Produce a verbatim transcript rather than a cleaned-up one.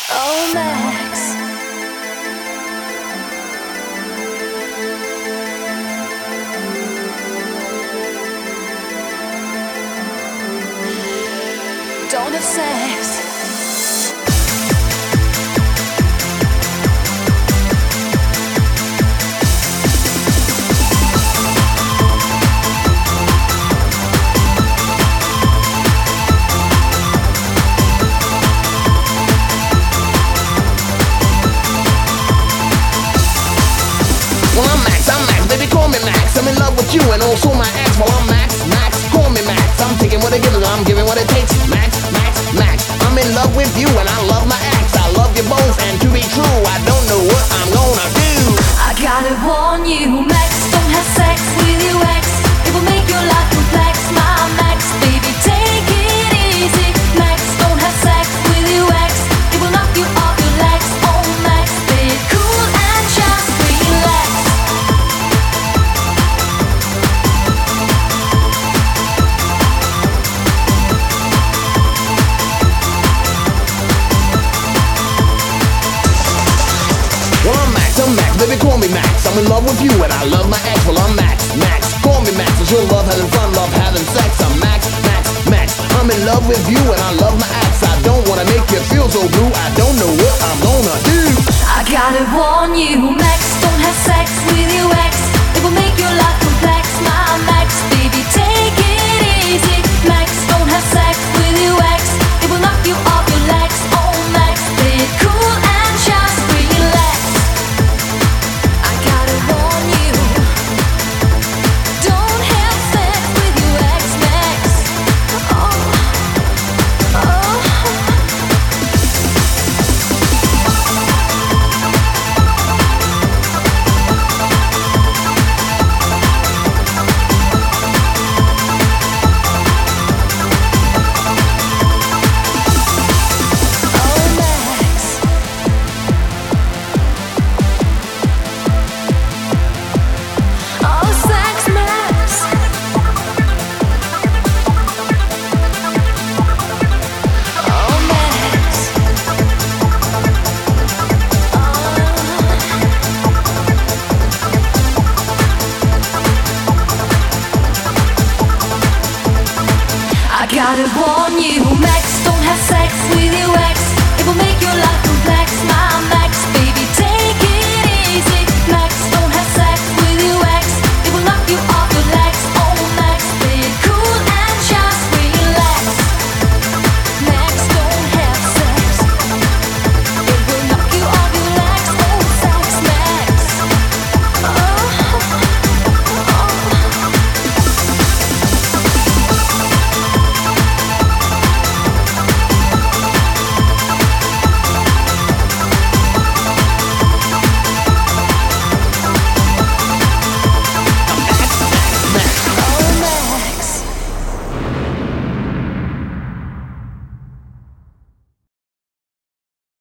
Oh, Max. Don't have sex. Well, I'm Max, I'm Max, baby, call me Max. I'm in love with you and also my ex. Well, I'm Max, Max, call me Max. I'm taking what it gives, I'm giving what it takes. Max, Max, Max. I'm in love with you and I love my ex. I love you both, and to be true, I don't know what I'm gonna do. I gotta warn you, Max, don't have sex with your ex. It will make your life complex, my Max. Baby, take it easy. Max, don't have sex with your ex. It will knock you off your legs. Oh, Max, stay cool and just relax. Well, I'm Max, I'm Max, baby, call me Max. I'm in love with you and I love my ex. Well, I'm Max, Max, call me Max. It's your love, having fun, love having sex. I'm Max, Max, Max. I'm in love with you and I love my ex. I don't wanna make you feel so blue. I don't know what I'm gonna do. I gotta warn you, Max, don't have sex with your ex.